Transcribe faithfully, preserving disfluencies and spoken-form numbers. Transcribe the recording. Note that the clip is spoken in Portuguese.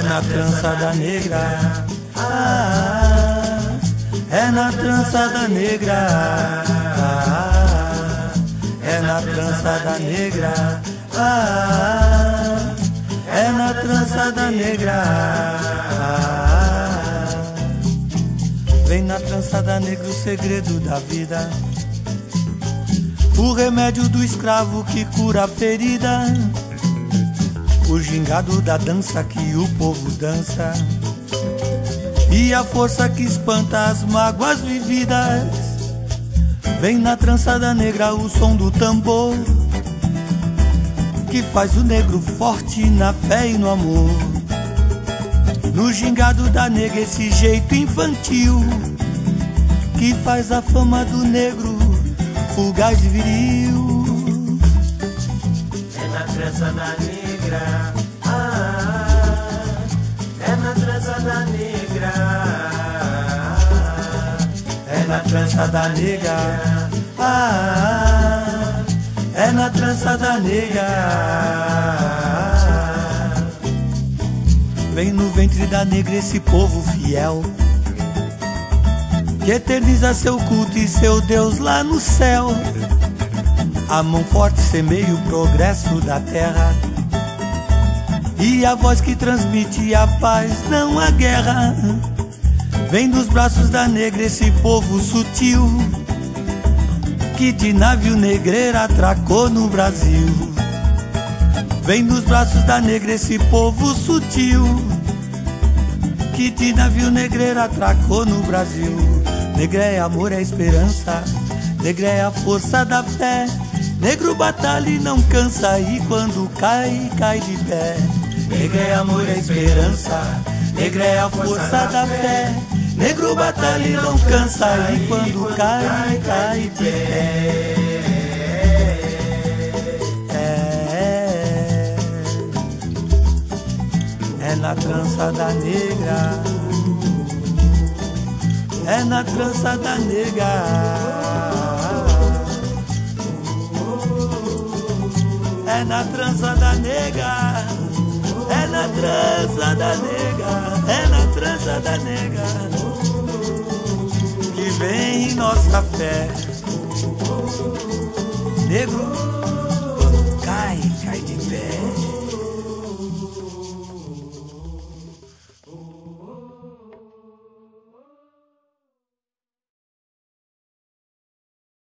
na trança da negra. Ah, é na trança da negra. Ah, é na trança da negra. Ah, é na trança da negra. Ah, vem na trança da negra o segredo da vida, o remédio do escravo que cura a ferida, o gingado da dança que o povo dança, e a força que espanta as mágoas vividas. Vem na trança da negra o som do tambor, que faz o negro forte na fé e no amor. No gingado da negra esse jeito infantil, que faz a fama do negro fugaz e viril. É na trança da negra. Ah, é na trança da negra. É na trança da negra. Ah, é na trança da negra. Vem no ventre da negra esse povo fiel, que eterniza seu culto e seu Deus lá no céu. A mão forte semeia o progresso da terra, e a voz que transmite a paz, não a guerra. Vem dos braços da negra esse povo sutil, que de navio negreiro atracou no Brasil. Vem dos braços da negra esse povo sutil, que de navio negreiro atracou no Brasil. Negra é amor, é esperança, negra é a força da fé. Negro batalha e não cansa, e quando cai, cai de pé. Negra é amor, é esperança, negra é a força da fé. Negro batalha e não cansa, e quando cai, cai de pé. É, é na trança da negra. É na trança da negra. É na trança da negra. É na trança da negra. É na trança da negra que vem nossa fé. Negro, cai, cai de pé.